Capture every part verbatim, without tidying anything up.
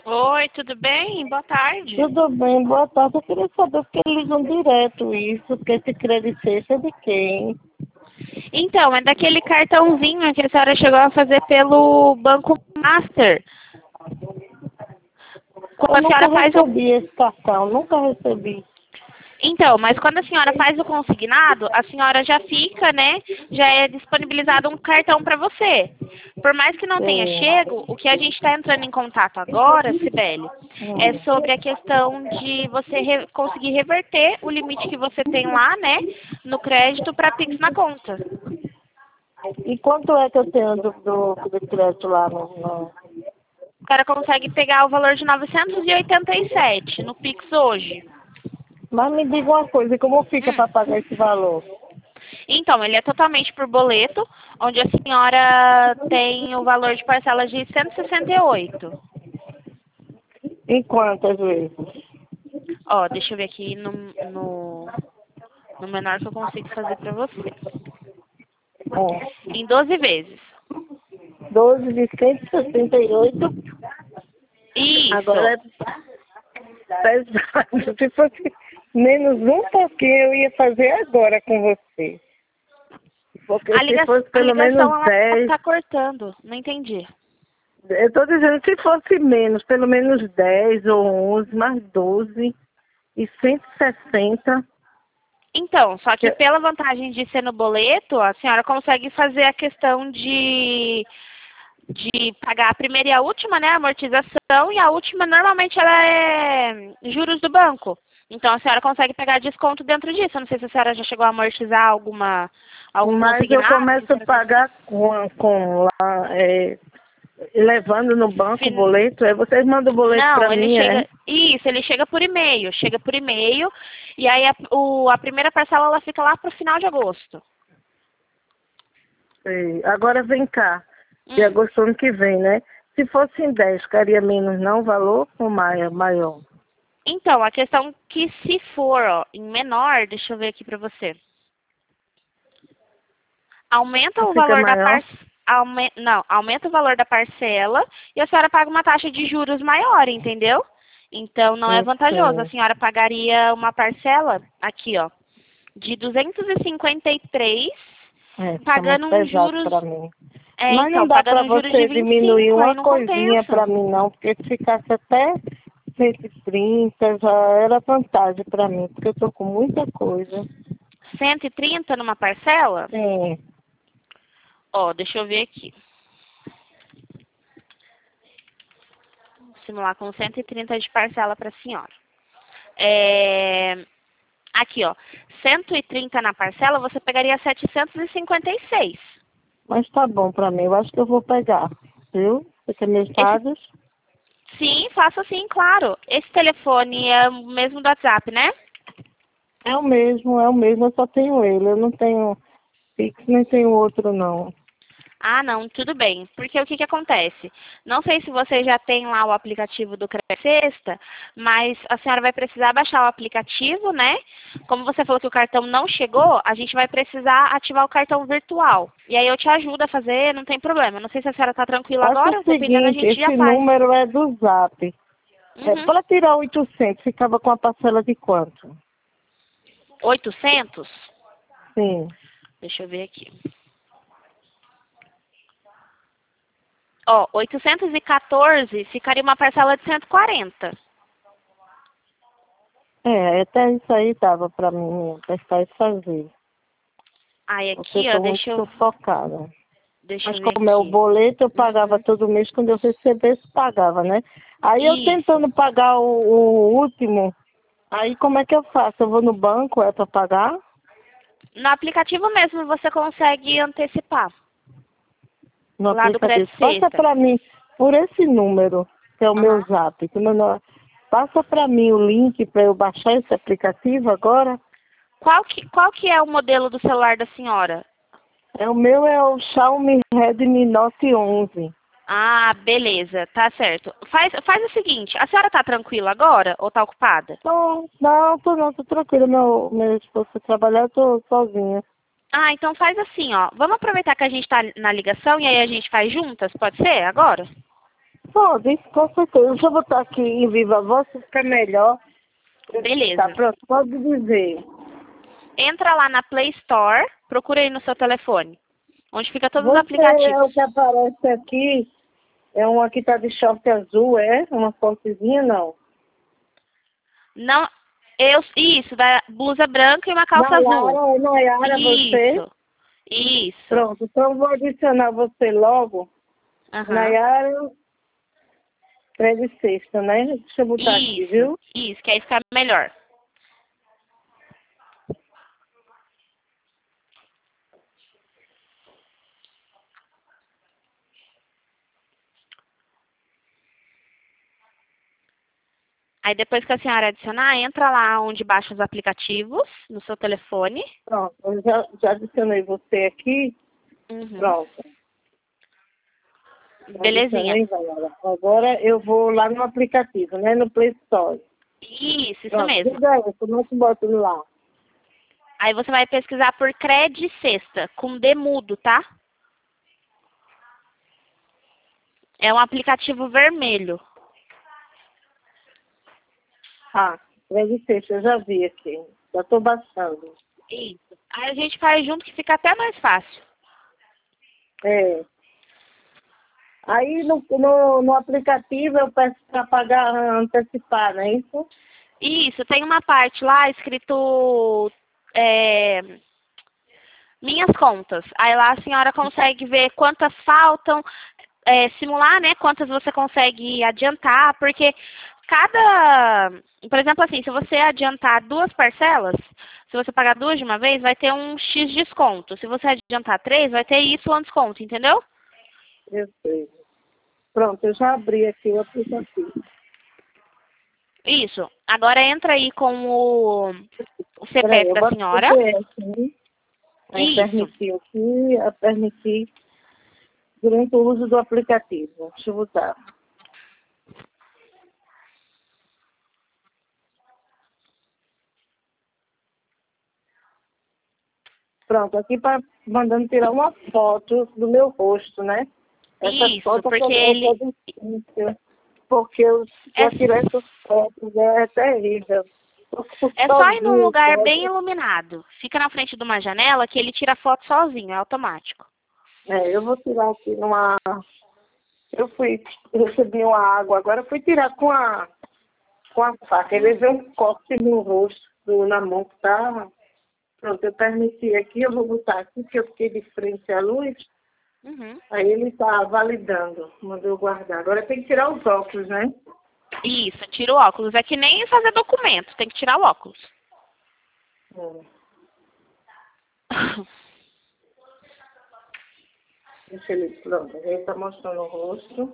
Oi, tudo bem? Boa tarde. Tudo bem, boa tarde. Eu queria saber porque ligam direto isso, porque esse crédito é de quem? Então, é daquele cartãozinho que a senhora chegou a fazer pelo Banco Master. Quando Eu a nunca senhora faz o... recebi esse cartão, nunca recebi. Então, mas quando a senhora faz o consignado, a senhora já fica, né? Já é disponibilizado um cartão para você. Por mais que não tenha Sim. chego, o que a gente está entrando em contato agora, Cibele, é Hum. sobre a questão de você re- conseguir reverter o limite que você tem lá, né? No crédito para Pix na conta. E quanto é que eu tenho do, do, do crédito lá no, no... O cara consegue pegar o valor de novecentos e oitenta e sete no Pix hoje. Mas me diga uma coisa, como fica Hum. para pagar esse valor? Então, ele é totalmente por boleto, onde a senhora tem o valor de parcelas de cento e sessenta e oito. Em quantas vezes? Ó, deixa eu ver aqui no, no, no menor que eu consigo fazer pra você. É. Em doze vezes. doze de cento e sessenta e oito. Agora Isso. é pesado. Se fosse menos um pouquinho, eu ia fazer agora com você. Porque A, se liga, fosse a pelo ligação, menos ela dez, tá cortando. Não entendi. eu estou dizendo se fosse menos, pelo menos dez ou onze, mais doze e cento e sessenta. Então, só que que- pela vantagem de ser no boleto, a senhora consegue fazer a questão de de pagar a primeira e a última, né, a amortização, e a última normalmente ela é juros do banco. Então a senhora consegue pegar desconto dentro disso. Eu não sei se a senhora já chegou a amortizar alguma, algum Mas eu consignado que a começo a senhora tem pagar com, com lá, é, levando no banco o fin- boleto. Aí vocês mandam o boleto Não, para ele mim, é? chega. Isso, ele chega por e-mail. Chega por e-mail. E aí a, o, a primeira parcela ela fica lá pro final de agosto. Sei. Agora vem cá, de Hum. agosto ano que vem, né? Se fosse em dez, ficaria menos não o valor ou mai- maior? Então, a questão que se for ó, em menor, deixa eu ver aqui pra você. Aumenta Não o fica valor da maior? parcela. Não, aumenta o valor da parcela e a senhora paga uma taxa de juros maior, entendeu? Então não é Não vantajoso. A sei. senhora pagaria uma parcela, aqui ó, de duzentos e cinquenta e três, É, fica muito pagando um pesado juros. para mim. É, Mas não então, dá pagando para um juros de você vinte e diminuir cinco, aí uma não coisinha compensa. para mim, não, porque se ficasse até cento e trinta já era vantagem para mim, porque eu tô com muita coisa. cento e trinta numa parcela? Sim. Ó, deixa eu ver aqui. Vou simular com cento e trinta de parcela para a senhora. É, aqui, ó, cento e trinta na parcela, você pegaria setecentos e cinquenta e seis. Mas tá bom para mim, eu acho que eu vou pegar, viu? Você tem meus Esse, dados? sim, faça sim, claro. Esse telefone é o mesmo do WhatsApp, né? É o mesmo, é o mesmo, eu só tenho ele, eu não tenho Pix, nem tenho outro não. Ah, não, tudo bem. Porque o que que acontece? Não sei se você já tem lá o aplicativo do Crescesta, mas a senhora vai precisar baixar o aplicativo, né? Como você falou que o cartão não chegou, a gente vai precisar ativar o cartão virtual. E aí eu te ajudo a fazer, não tem problema. Não sei se a senhora está tranquila Faça o agora, dependendo a seguinte, gente já esse faz. número é do Zap. É, Uhum. para tirar oitocentos, ficava com a parcela de quanto? oitocentos? Sim. Deixa eu ver aqui. Ó, oitocentos e quatorze ficaria uma parcela de cento e quarenta. É, até isso aí dava para mim testar e fazer. Aí Porque eu aqui, ó, estou muito deixa eu, sufocada. deixa Mas eu ver como é o aqui. boleto, eu pagava Uhum. todo mês, quando eu recebesse, pagava, né? Aí eu Isso. tentando pagar o, o último, aí como é que eu faço? Eu vou no banco, é para pagar? No aplicativo mesmo você consegue antecipar. No Lá do aplicativo. Crédito Passa Sexta. para mim, por esse número, que é o meu Aham. zap. Que meu nó- Passa para mim o link para eu baixar esse aplicativo agora. Qual que, qual que é o modelo do celular da senhora? É, o meu é o Xiaomi Redmi Note onze. Ah, beleza, tá certo. Faz, faz o seguinte, a senhora tá tranquila agora ou tá ocupada? Não, não, tô não, tô tranquila. Meu, meu esposo foi trabalhar, eu tô sozinha. Ah, então faz assim, ó. Vamos aproveitar que a gente tá na ligação e aí a gente faz juntas, pode ser? Agora? Pode, com certeza. Deixa eu botar aqui em viva voz, se ficar melhor. Beleza. Tá pronto, pode dizer. Entra lá na Play Store, procura aí no seu telefone, onde fica todos os Você é o aplicativos. que aparece aqui, é uma que tá de short azul, é? Uma fotozinha, não? Não, eu, isso, da blusa branca e uma calça azul. Nayara, é Nayara você? Isso, isso. Pronto, então eu vou adicionar você logo. Aham. Nayara, três de sexta, né? Deixa eu botar aqui, Isso, viu? isso, que aí fica melhor. Aí depois que a senhora adicionar, entra lá onde baixa os aplicativos, no seu telefone. Pronto, eu já, já adicionei você aqui. Uhum. Pronto. Belezinha. Adicionei, Nayara. Agora eu vou lá no aplicativo, né? No Play Store. Isso, isso Pronto, mesmo. diga aí, como é que bota lá? Aí você vai pesquisar por Cred Sexta, com D mudo, tá? É um aplicativo vermelho. Ah, três de sexta, eu já vi aqui. Já estou baixando. Isso. Aí a gente faz junto que fica até mais fácil. É. Aí no, no, no aplicativo eu peço para pagar antecipado, não é isso? Isso, tem uma parte lá escrito é, minhas contas. Aí lá a senhora consegue ver quantas faltam, é, simular, né, quantas você consegue adiantar, porque cada, por exemplo assim, se você adiantar duas parcelas, se você pagar duas de uma vez, vai ter um X desconto. Se você adiantar três, vai ter Y desconto, entendeu? Eu sei. Pronto, eu já abri aqui o aplicativo. Isso. Agora entra aí com o, o Peraí, C P F eu da boto o senhora. C P F, aí Isso. permitir aqui, a permitir durante o uso do aplicativo. Deixa eu botar. Pronto, aqui para mandando tirar uma foto do meu rosto, né? Essa Isso, foto porque é ele é difícil, porque eu é, já tirei essas fotos, é, é terrível. Eu fico é só ir num sozinha, lugar bem sabe? iluminado. Fica na frente de uma janela que ele tira a foto sozinho, é automático. É, eu vou tirar aqui numa. Eu fui, recebi uma água, agora eu fui tirar com a, com a faca. Ele veio um corte no rosto, do, na mão que tá. Pronto, eu permiti aqui, eu vou botar aqui, porque eu fiquei de frente à luz. Uhum. Aí ele está validando, mandou eu guardar. Agora tem que tirar os óculos, né? Isso, tira o óculos. É que nem fazer documento, tem que tirar o óculos. Hum. Deixa ele, pronto, ele está mostrando o rosto.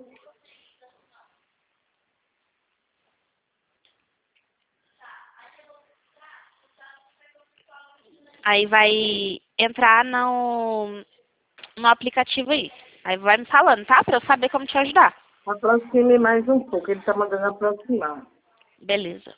Aí vai entrar no, no aplicativo aí. Aí vai me falando, tá? Pra eu saber como te ajudar. Aproxime mais um pouco, ele está mandando aproximar. Beleza.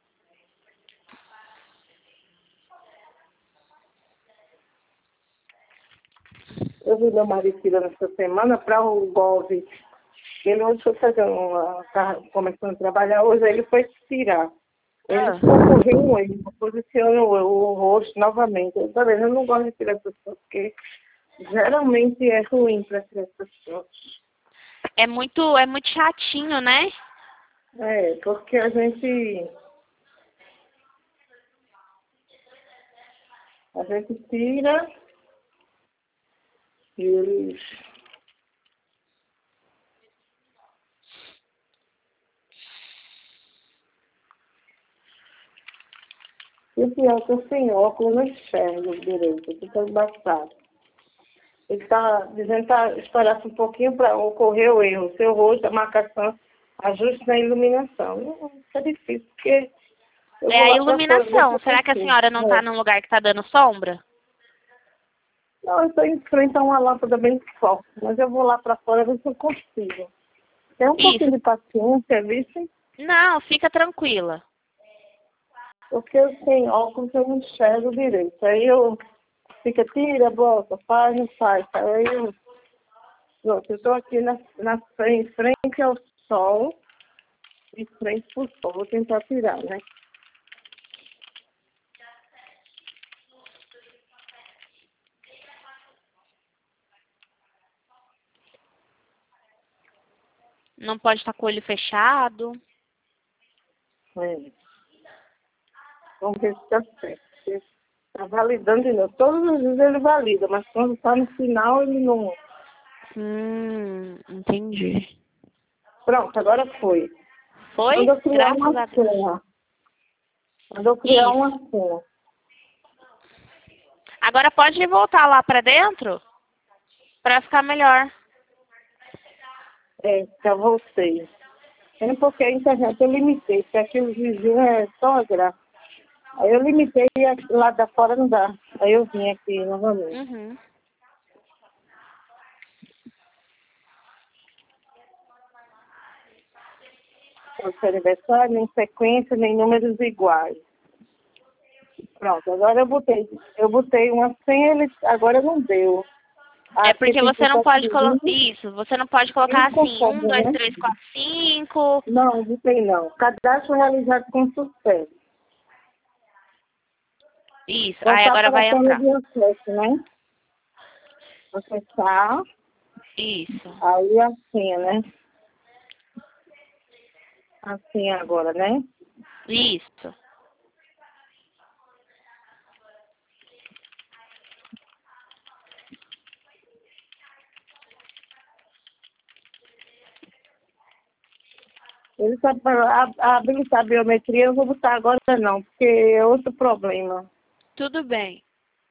Eu vi meu marido tirando essa semana para o Gov. Ele hoje foi fazer uma. Tá começando a trabalhar hoje, aí ele foi tirar. Ele Ah. ocorreu um erro, posiciona o, o rosto novamente. Eu falei, eu não gosto de tirar essas fotos, porque geralmente é ruim para tirar essas fotos. É muito, é muito chatinho, né? É, porque a gente. A gente tira e eles. E o pior é que eu sem óculos não enxergo direito, fica embaçado. Ele está dizendo para espalhar um pouquinho para ocorrer o erro. Seu rosto, a marcação, ajuste na iluminação. Não, isso é difícil, porque eu É vou a lá para fora. Ver se iluminação. eu Será que a consigo. senhora não tá É. num lugar que tá dando sombra? Não, eu estou em frente a uma lâmpada bem forte, mas eu vou lá para fora ver se eu consigo. Tem um Isso. pouquinho de paciência, viu? Não, fica tranquila. Porque eu sem óculos eu não enxergo direito. Aí eu fica, tira, bota, faz, não faz. Aí eu, pronto, eu estou aqui na, na frente, frente ao sol, de frente pro sol. Vou tentar tirar, né? Não pode estar com o olho fechado. É. Vamos ver se tá certo. Está validando de novo. Todos os dias ele valida, mas quando está no final ele não... Hum, entendi. Pronto, agora foi. Foi? Mandou criar Graças uma a Deus. senha. Mandou criar Isso. uma senha. Agora pode voltar lá pra dentro pra ficar melhor. É, já voltei. É porque a internet eu limitei, porque aqui os vizinhos é só uma graça. Aí eu limitei e aqui lá da fora não dá. Aí eu vim aqui novamente. Uhum. O seu aniversário, nem sequência, nem números iguais. Pronto, agora eu botei. Eu botei uma senha, ele agora não deu. É Aqui porque tem que você não estar pode colocar pedindo. isso. Você não pode colocar Isso assim, um, concorda, dois, né? três, quatro, cinco. Não, não tem não. Cadastro realizado com sucesso. Isso. Aí Voltar agora para a vai tela entrar. de acesso, né? Acessar, Isso. aí a senha, né? A senha agora, né? Isso. Ele sabe para habilitar a biometria, eu vou botar agora não, porque é outro problema. Tudo bem.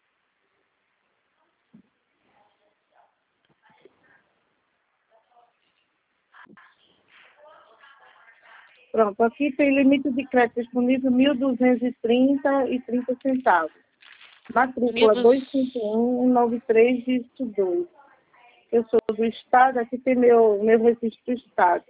Pronto, aqui tem limite de crédito disponível mil duzentos e trinta e trinta centavos. Mil Matrícula dos... dois cinco um nove três, dígito dois. Eu sou do Estado, aqui tem meu, meu registro do Estado.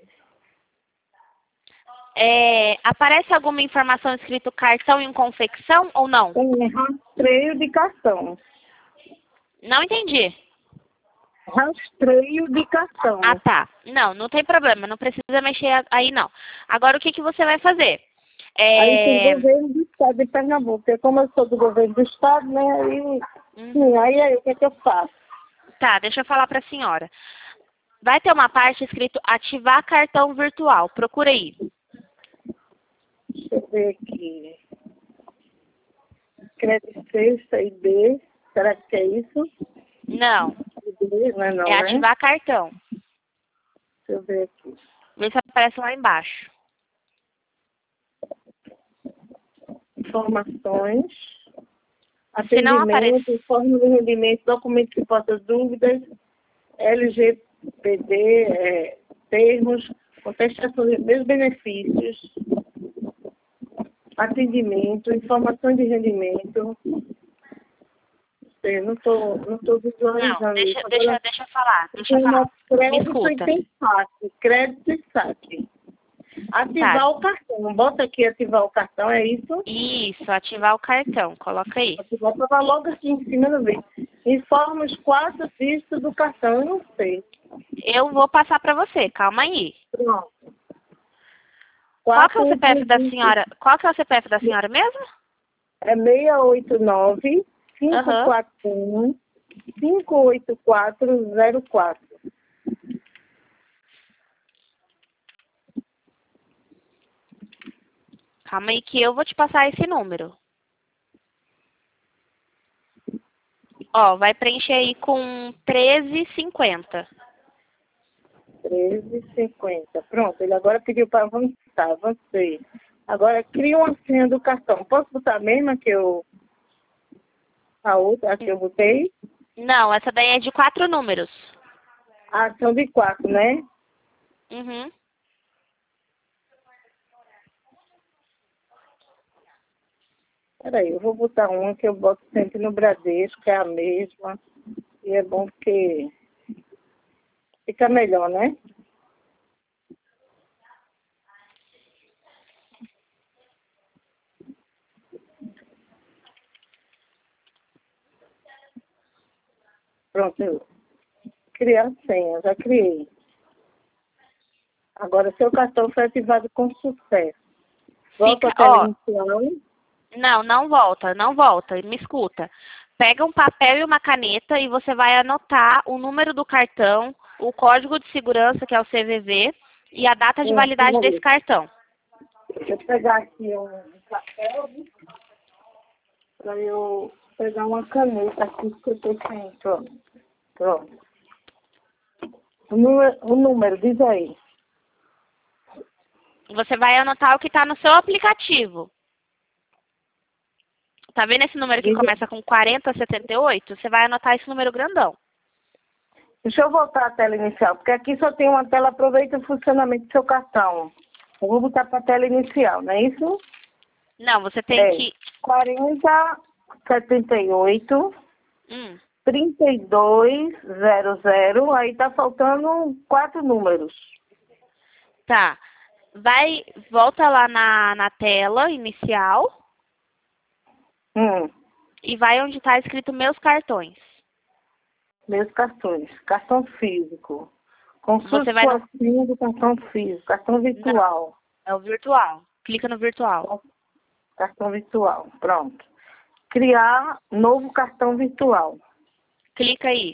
É, aparece alguma informação escrito cartão em confecção ou não? Tem rastreio de cartão. Não entendi. Rastreio de cartão. Ah, tá. Não, não tem problema. Não precisa mexer a- aí, não. Agora, o que, que você vai fazer? Aí tem É... governo do Estado de Pernambuco, porque como eu sou do governo do Estado, né, aí, sim, Uhum. aí, aí o que é que eu faço? Tá, deixa eu falar para a senhora. Vai ter uma parte escrito ativar cartão virtual. Procura aí. Deixa eu ver aqui. Crédito sexta e B, será que é isso? Não, B, não é não, é né? ativar cartão. Deixa eu ver aqui. Vê se aparece lá embaixo. Informações, Se não aparecer... atendimento, forma de rendimento, documento que possa dúvidas, L G P D, é, termos, contestação de meus benefícios, atendimento, informações de rendimento. Eu não estou não tô Não, visualizando isso. deixa, Agora, deixa, deixa eu falar. Deixa eu tem falar. uma Me crédito e escuta. tem saque. Crédito e saque. Ativar Tá. o cartão. Bota aqui ativar o cartão, é isso? Isso, ativar o cartão. Coloca aí. Ativar estava logo aqui em cima do vídeo. Informa os quatro dígitos do cartão, eu não sei. Eu vou passar para você. Calma aí. Pronto. Qual que é o Quatro C P F da dígitos. senhora? Qual que é o C P F da senhora mesmo? É seis oito nove, cinco Aham. quatro um, cinco oito quatro zero quatro. Calma aí que eu vou te passar esse número. Ó, vai preencher aí com treze e cinquenta. treze e cinquenta. Pronto, ele agora pediu para avançar. Avancei. Agora cria uma senha do cartão. Posso botar a mesma que eu. A outra, a que eu botei? Não, essa daí é de quatro números. Ah, são de quatro, né? Uhum. Peraí, eu vou botar uma que eu boto sempre no Bradesco, que é a mesma. E é bom porque fica melhor, né? Pronto, eu criei a senha, já criei. Agora, seu cartão foi ativado com sucesso. Volta Fica, a ó, inicial. não, não volta, não volta, me escuta. Pega um papel e uma caneta e você vai anotar o número do cartão, o código de segurança, que é o C V V, e a data de validade desse cartão. Deixa eu pegar aqui um papel para eu pegar uma caneta aqui que eu tô sem. Pronto. Pronto. O número, o número, diz aí. Você vai anotar o que está no seu aplicativo. Tá vendo esse número que Diz- começa com quarenta setenta e oito? Você vai anotar esse número grandão. Deixa eu voltar à tela inicial, porque aqui só tem uma tela, aproveita o funcionamento do seu cartão. Eu vou botar para a tela inicial, não é isso? Não, você tem É. que... quarenta setenta e oito Hum, trinta e dois zero zero, aí tá faltando quatro números. tá. Vai, volta lá na, na tela inicial Hum, e vai onde está escrito meus cartões. meus cartões. Cartão físico. Consulte Você vai no... sua senha do cartão físico. Cartão virtual. É o virtual. Clica no virtual. Cartão virtual. Pronto. Criar novo cartão virtual. Clica aí.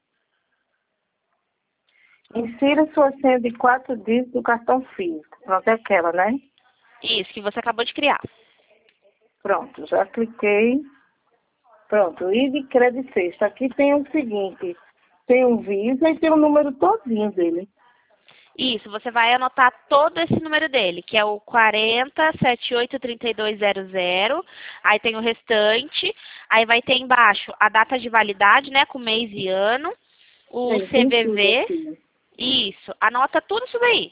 Insira sua senha de quatro dígitos do cartão físico. Pronto, é aquela, né? Isso, que você acabou de criar. Pronto, já cliquei. Pronto, I D Credit Sexta. Aqui tem o seguinte, tem o Visa e tem o número todinho dele. Isso, você vai anotar todo esse número dele, que é o quarenta setenta e oito trinta e dois zero zero. Aí tem o restante. Aí vai ter embaixo a data de validade, né, com mês e ano. O Tem, tem tudo C V V. aqui. Isso, anota tudo isso daí.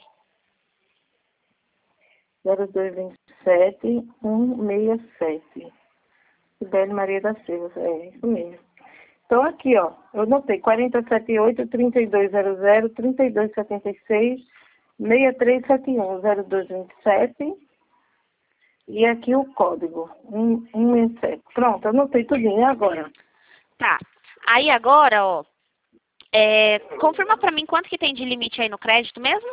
zero dois dois sete um seis sete. Sibeli Maria da Silva, é isso mesmo. Então aqui, ó, eu anotei quarenta setenta e oito trinta e dois zero zero trinta e dois setenta e seis seis três sete um zero dois dois sete e aqui o código um seis sete. Pronto, anotei tudinho. E agora? Tá. Aí agora, ó, é, confirma pra mim quanto que tem de limite aí no crédito mesmo?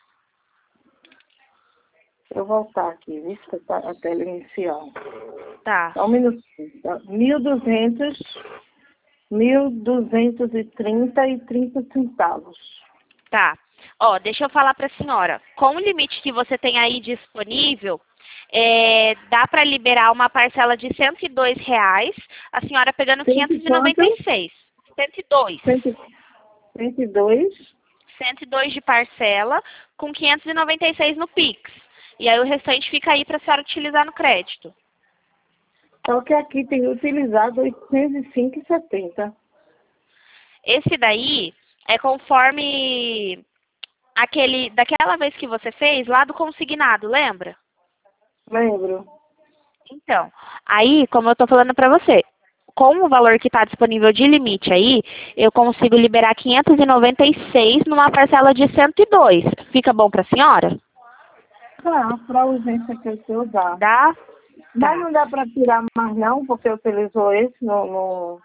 Deixa eu voltar aqui, vista a tela inicial. Tá. Só um minutinho. Tá? mil e duzentos, mil duzentos e trinta e trinta centavos. Tá. Ó, deixa eu falar pra senhora. Com o limite que você tem aí disponível, é, dá pra liberar uma parcela de cento e dois reais, a senhora pegando Cento e quinhentos e noventa e seis. cento e dois. cento e dois. cento e dois de parcela, com quinhentos e noventa e seis no Pix. E aí o restante fica aí pra senhora utilizar no crédito. Só que aqui tem utilizado oitocentos e cinco e setenta. Esse daí é conforme aquele, daquela vez que você fez lá do consignado, lembra? Lembro. Então, aí, como eu tô falando pra você, com o valor que está disponível de limite aí, eu consigo liberar quinhentos e noventa e seis numa parcela de cento e dois. Fica bom pra senhora? Tá, para a urgência que eu sei dá. Dá? Mas Tá. não dá para tirar mais não, porque utilizou esse no... no...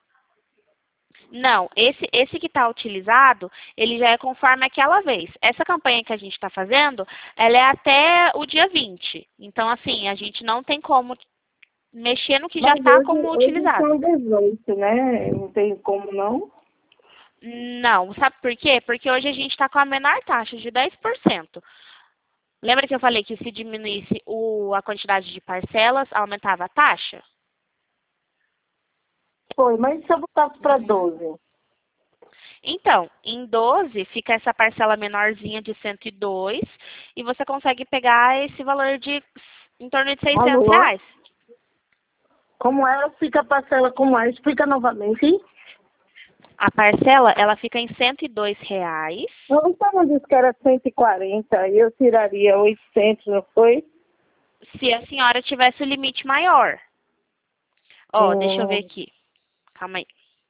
Não, esse, esse que está utilizado, ele já é conforme aquela vez. Essa campanha que a gente está fazendo, ela é até o dia vinte. Então, assim, a gente não tem como mexer no que já Mas está hoje, como hoje utilizado. são dezoito, né? Não tem como não. Não, sabe por quê? Porque hoje a gente está com a menor taxa de dez por cento. Lembra que eu falei que se diminuísse o, a quantidade de parcelas, aumentava a taxa? Foi, mas se eu botasse para doze? Então, em doze fica essa parcela menorzinha de cento e dois e você consegue pegar esse valor de em torno de seiscentos Alô? reais. Como ela fica a parcela como é? Explica novamente. A parcela, ela fica em cento e dois reais. Eu não disse que era cento e quarenta e eu tiraria oitocentos, não foi? Se a senhora tivesse o limite maior. Ó, Hum. deixa eu ver aqui. Calma aí.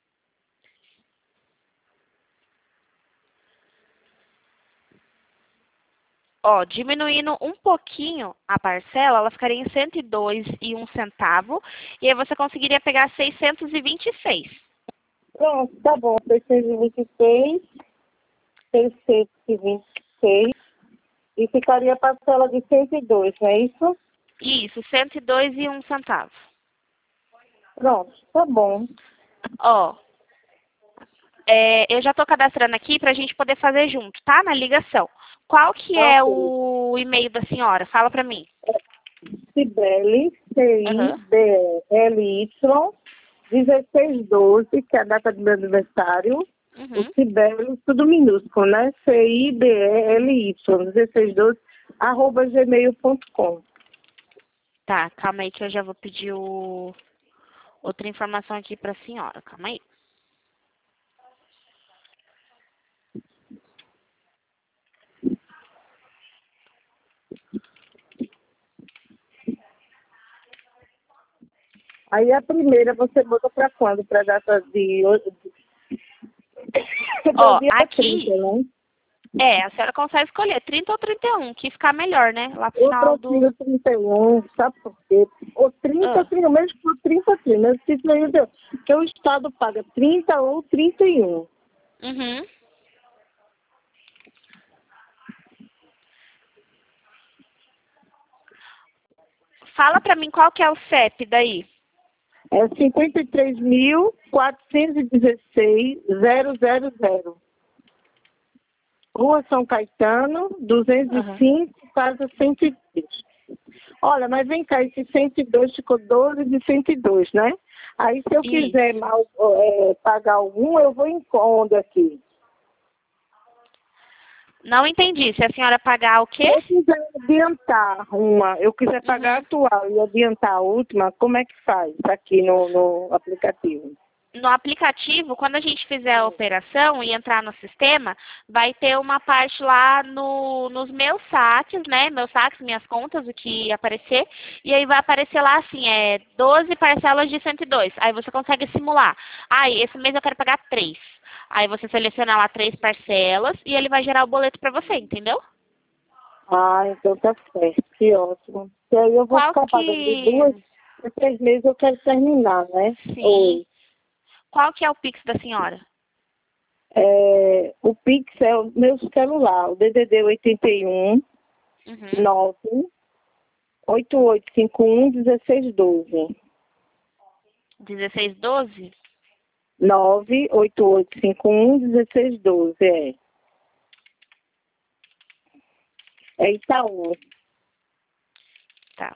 Ó, diminuindo um pouquinho a parcela, ela ficaria em cento e dois e um centavo. E aí você conseguiria pegar seiscentos e vinte e seis. Pronto, tá bom. seiscentos e vinte e seis, seiscentos e vinte e seis. E ficaria a parcela de cento e dois, não é isso? Isso, cento e dois e um centavo. Pronto, tá bom. Ó, é, eu já tô cadastrando aqui pra gente poder fazer junto, tá? Na ligação. Qual que é Ok. o e-mail da senhora? Fala pra mim. Cibele, Aham. C I B L Y, dezesseis doze, que é a data do meu aniversário. O Uhum. Cibele, tudo minúsculo, né? C I B L Y, dezesseis doze, arroba gmail ponto com. Tá, calma aí que eu já vou pedir o... outra informação aqui pra senhora. Calma aí. Aí a primeira você bota para quando? Para a data de hoje? Para o Ó, dia trinta, aqui, né? é, a senhora consegue escolher trinta ou trinta e um, que ficar melhor, né? Lá pro Eu final do... prefiro trinta e um, sabe por quê? Ou trinta, Ah, trinta, mesmo por trinta, trinta. Mas trinta e um, deu. Porque o Estado paga trinta ou trinta e um. uhum. Fala pra mim qual que é o C E P daí. É cinquenta e três mil, quatrocentos e dezesseis, zero zero zero. Rua São Caetano, duzentos e Aham. cinco, casa cento e vinte. Olha, mas vem cá, esse cento e dois ficou doze de cento e dois, né? Aí se eu Isso. quiser mal, é, pagar algum, eu vou em onde aqui? Não entendi. Se a senhora pagar o Se quê? eu quiser adiantar uma, eu quiser pagar a Uhum. atual e adiantar a última, como é que faz aqui no, no aplicativo? No aplicativo, quando a gente fizer a operação e entrar no sistema, vai ter uma parte lá no, nos meus saques, né? Meus saques, minhas contas, o que aparecer. E aí vai aparecer lá assim, é doze parcelas de cento e dois. Aí você consegue simular. Aí, esse mês eu quero pagar três. Aí você seleciona lá três parcelas e ele vai gerar o boleto pra você, entendeu? Ah, então tá certo, que ótimo. E aí eu vou Qual ficar pagando de duas, que... por três meses eu quero terminar, né? Sim. Ou, Qual que é o Pix da senhora? é, o Pix é o meu celular, o D D D oitenta e um, Uhum. nove, oito oito cinco um, dezesseis doze. dezesseis doze? nove oito oito cinco um, dezesseis doze, é. É Itaú. Tá.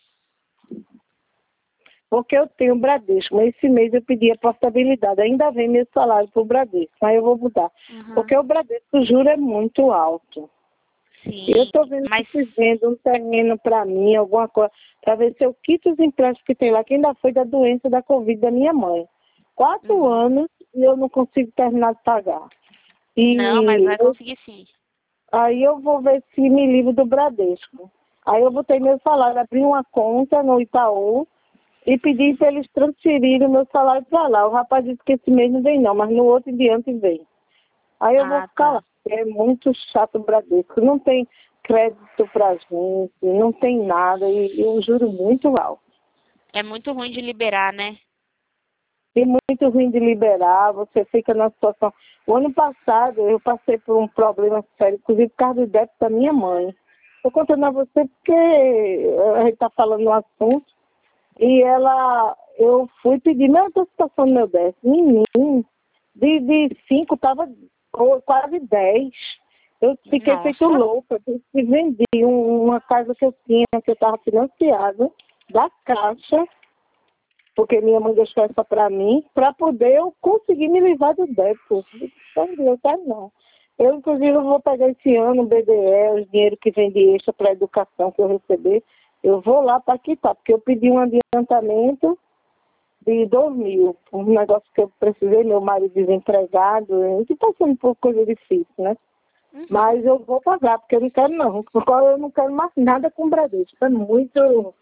Porque eu tenho Bradesco, mas esse mês eu pedi a portabilidade. Ainda vem meu salário para o Bradesco, mas eu vou mudar. Uhum. Porque o Bradesco, o juro é muito alto. Eu Sim, estou vendo mas... se vendo um terreno para mim, alguma coisa, para ver se eu quito os empréstimos que tem lá, que ainda foi da doença da Covid da minha mãe. Quatro Uhum. anos e eu não consigo terminar de pagar. Não, mas E vai eu- conseguir sim. aí eu vou ver se me livro do Bradesco. Aí eu botei meu salário, abri uma conta no Itaú e pedi para eles transferirem o meu salário para lá. O rapaz disse que esse mês não vem não, mas no outro em diante vem. Aí eu vou Ah, ficar lá. tá. É muito chato o Bradesco. Não tem crédito pra gente, não tem nada. E, e um juro muito alto. É muito ruim de liberar, né? E muito ruim de liberar, você fica na situação. O ano passado eu passei por um problema sério, inclusive por causa do débito da minha mãe. Estou contando a você porque a gente está falando no assunto. E ela, eu fui pedir minha antecipação do meu décimo. Menino, de, de cinco estava quase dez. Eu fiquei feito Nossa. louca. Eu vendi um- uma casa que eu tinha, que eu estava financiada, da Caixa, porque minha mãe deixou essa para mim, para poder eu conseguir me livrar do débito. Então, eu quero não. Eu, inclusive, eu vou pegar esse ano o B D E, os dinheiro que vem de extra para a educação que eu receber, eu vou lá para quitar, porque eu pedi um adiantamento de dois mil, um negócio que eu precisei, meu marido desempregado, a gente está passando por coisa difícil, né? Uhum. Mas eu vou pagar, porque eu não quero não, porque eu não quero mais nada com o Bradesco, é muito,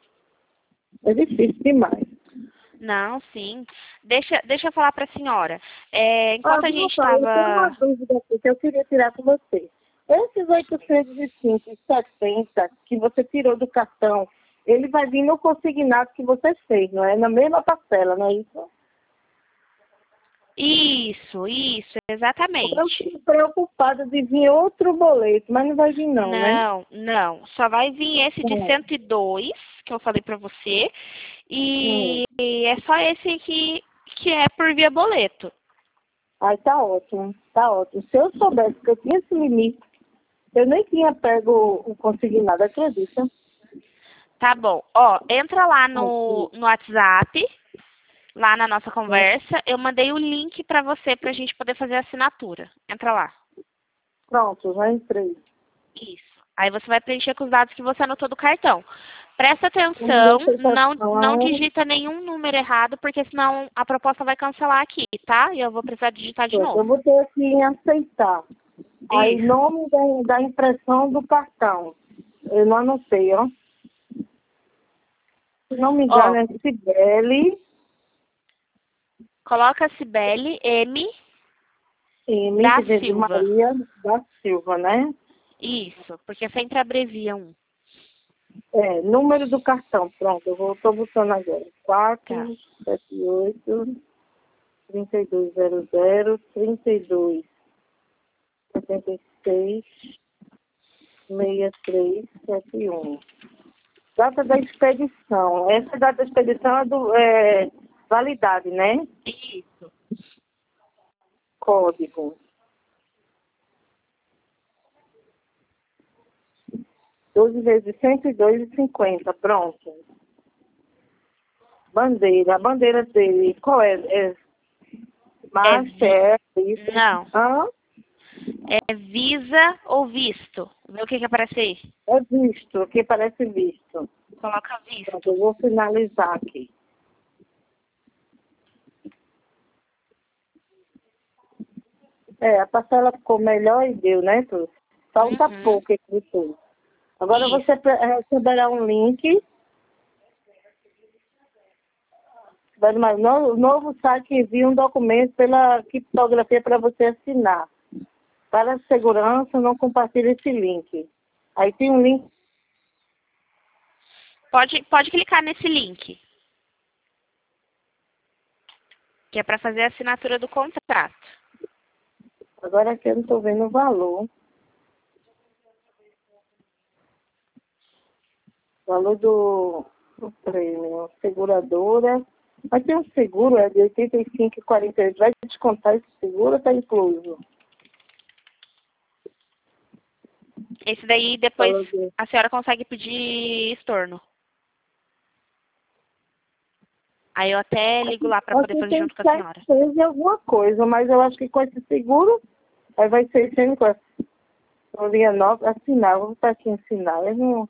é difícil demais. Não, sim. Deixa, deixa eu falar pra senhora. É, Ah, enquanto a gente moça, eu tenho uma estava... dúvida aqui que eu queria tirar com você. Esses oitocentos e cinco e setenta que você tirou do cartão, ele vai vir no consignado que você fez, não é? Na mesma parcela, não é isso? Isso, isso, exatamente. Eu fico preocupada de vir outro boleto, mas não vai vir não, né? Não, não. Só vai vir esse de É. cento e dois, que eu falei pra você. E Hum. é só esse que, que é por via boleto. Aí tá ótimo, tá ótimo. Se eu soubesse que eu tinha esse limite, eu nem tinha pego o consignado, acredita? Tá bom. Ó, entra lá no, no WhatsApp, lá na nossa conversa. Eu mandei o link pra você pra gente poder fazer a assinatura. Entra lá. Pronto, já entrei. Isso. Aí você vai preencher com os dados que você anotou do cartão. Presta atenção, não, não digita nenhum número errado, porque senão a proposta vai cancelar aqui, tá? E eu vou precisar digitar de Eu novo. vou ter que em aceitar. Aí, Isso. nome da, da impressão do cartão. Eu não anotei, ó. Se não me engano, Ó, é Cibele coloca Cibele M M da de de Silva. Maria da Silva, né? Isso, porque sempre abrevia um. É, número do cartão. Pronto, eu vou, tô botando agora. Tá. quatro sete oito, três dois zero zero, trinta e dois, setenta e seis, sessenta e três, setenta e um. Data da expedição. Essa data da expedição é do é, validade, né? Isso. Código. doze vezes cento e dois e cinquenta. Pronto. Bandeira. A bandeira dele, qual é? É É marcha, vi... é isso? Não. Hã? É Visa ou Visto. Vê o que que aparece aí. É visto, que parece visto. Coloca Pronto, Visto. eu vou finalizar aqui. É, a parcela ficou melhor e deu, né, tu? Falta Uhum. pouco aqui tudo. Agora Isso. você pre- receberá um link. Mas no, o novo site envia um documento pela criptografia para você assinar. Para segurança, não compartilhe esse link. Aí tem um link. Pode, pode clicar nesse link. Que é para fazer a assinatura do contrato. Agora aqui eu não estou vendo o valor. Valor do, do prêmio. Seguradora. Mas tem um seguro, é de oitenta e cinco reais e quarenta e oito centavos. Vai descontar esse seguro ou está incluso? Esse daí depois Valor de- a senhora consegue pedir estorno. Aí eu até ligo lá para poder Aqui fazer tem junto com a senhora. setecentos e alguma coisa, mas eu acho que com esse seguro, aí vai ser seiscentos. Então, linha nova, assinar, vou botar aqui ensinar. Eu não...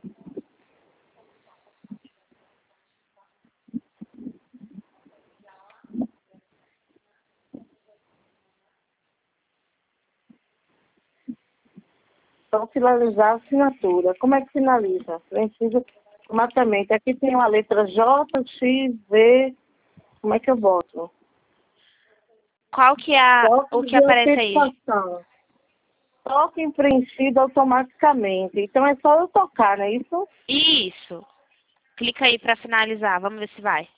Então, finalizar a assinatura. Como é que finaliza? Precisa automaticamente. Aqui tem uma letra J, X, V. Como é que eu boto? Qual que é a, o Toque que de aparece aí? autenticação. Toque preenchido automaticamente. Então, é só eu tocar, não é isso? Isso. Clica aí para finalizar. Vamos ver se vai.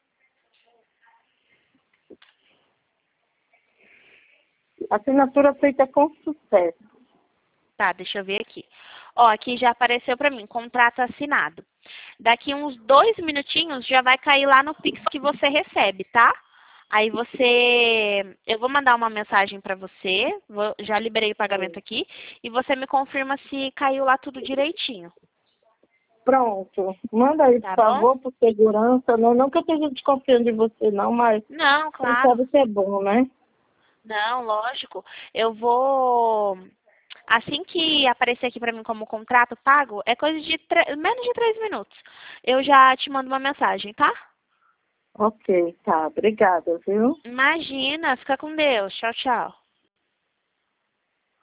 Assinatura feita com sucesso. Tá, deixa eu ver aqui. Ó, aqui já apareceu para mim, contrato assinado. Daqui uns dois minutinhos já vai cair lá no Pix que você recebe, tá? Aí você, eu vou mandar uma mensagem para você, vou, já liberei o pagamento aqui, e você me confirma se caiu lá tudo direitinho. Pronto. Manda aí, Tá por bom? favor, por segurança. Não, não que eu esteja desconfiando de você, não, mas Não, quem claro. sabe que é bom, né? Não, lógico. Eu vou. Assim que aparecer aqui pra mim como contrato pago, é coisa de tre- menos de três minutos. Eu já te mando uma mensagem, tá? Ok, tá. Obrigada, viu? Imagina, fica com Deus. Tchau, tchau.